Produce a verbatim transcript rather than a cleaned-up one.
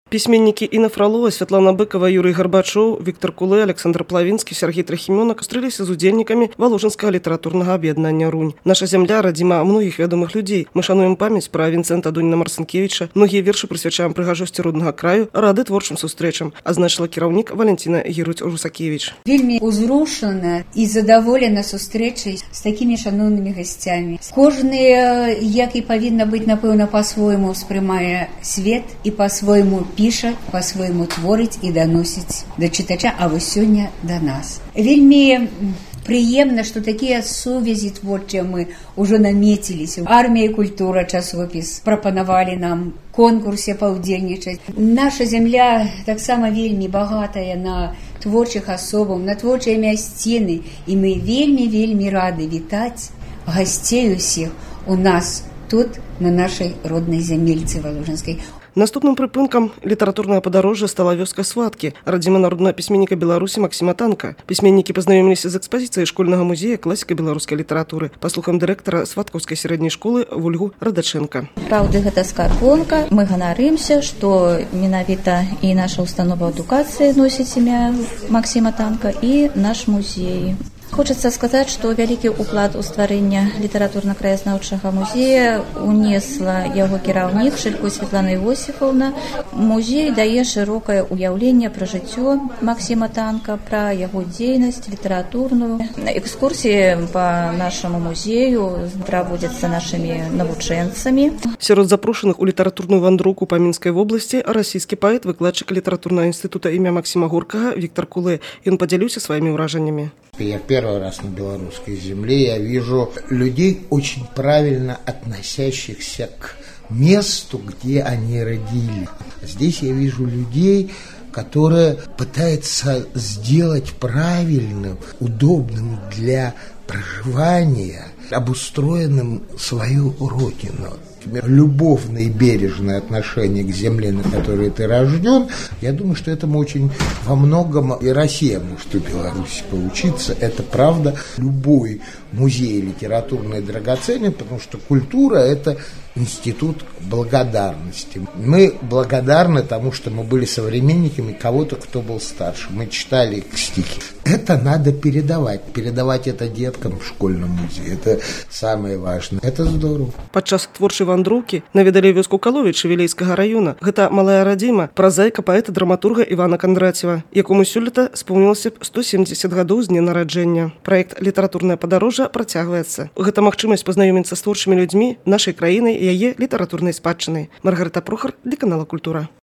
Письменники Инна Фролова, Светлана Быкова, Юрий Горбачев, Виктор Куле, Александр Плавинский, Сергей Трохименок сустрелись з удзельнікамі Воложенскага літаратурнага аб'яднання «Рунь». Наша земля радзіма многіх вядомых людзей. Мы шануем памяць пра Вінцэнта Дуніна-Марцінкевіча. Многія вершы прысвячаем прыгажосці роднага краю, рады творчым сустрэчам, азначыла кіраўнік Валентина Геруць-Русакевич. Вельмі узрушана і задаволена сустрэчай з такімі шановнымі гасцямі. Кожны, як і павінна быць, напэўна, па-свойму ўспрымае свет і па-свойму піша, па-свойму творыць і даносіць да чытача, а вось сёння да нас. Вельмі прыемна, што такія сувязі творчыя мы ўжо намеціліся. Армія і культура часопіс прапанавалі нам конкурсе паўдзельнічаць. Наша зямля таксама вельмі багатая на творчых асобаў, на творчыя мясціны, і мы вельмі-вельмі рады вітаць гасцей усіх у нас тут, на нашай роднай зямельцы Воложенскай. Наступным прыпынкам літаратурнае падарожжа стала вёска Сваткі, радзіма народнага пісьменніка Беларусі Максіма Танка. Пісьменнікі пазнаёміліся з экспазіцыяй школьнага музея класіка беларускай літаратуры па слухам дырэктара сваткаўскай сярэдняй школы Вольгу Радачэнка. Праўда, гэта скарбонка. Мы ганарымся, што менавіта і наша установа адукацыі носіць імя Максіма Танка, і наш музей. Хочацца сказаць, што вялікі ўклад у стварэнне літаратурна-краязнаўчага музея унесла яго кіраўнік Шылько Светлана Іосіфаўна. Музей дае шырокае ўяўленне пра жыццё Максіма Танка, пра яго дзейнасць літаратурную. Экскурсіі па нашаму музею праводзяцца нашымі навучэнцамі. Сярод запрошаных у літаратурную вандроўку па Мінскай вобласці расійскі паэт, выкладчык літаратурнага інстытута імя Максіма Горкага Виктор Куле. Ён падзяліўся сваімі ўражаннямі. Я первый раз на белорусской земле, я вижу людей, очень правильно относящихся к месту, где они родились. Здесь я вижу людей, которые пытаются сделать правильным, удобным для проживания, обустроенным свою родину. Любовное и бережное отношение к земле, на которой ты рожден, я думаю, что этому очень во многом и Россия может у Беларуси поучиться. Это правда. Любой музей литературный драгоценен, потому что культура – это институт благодарности. Мы благодарны тому, что мы были современниками кого-то, кто был старше. Мы читали их стихи. Это надо передавать. Передавать это деткам в школьном музее. Это самое важное. Это здорово. Падчас творчай вандроўкі наведалі вёску Каловіч Вілейскага района. Гэта малая радзіма празаіка паэта-драматурга Івана Кондраціва, якому сёлета споўнілася б сто семьдесят гадоў з дня нараджэння. Праект «Літаратурнае падарожжа» працягваецца. Гэта магчымасць пазнаёміцца з творчымі людзьмі нашай краіны і яе літаратурнай спадчынай. Маргарыта Прохар для канала «Культура».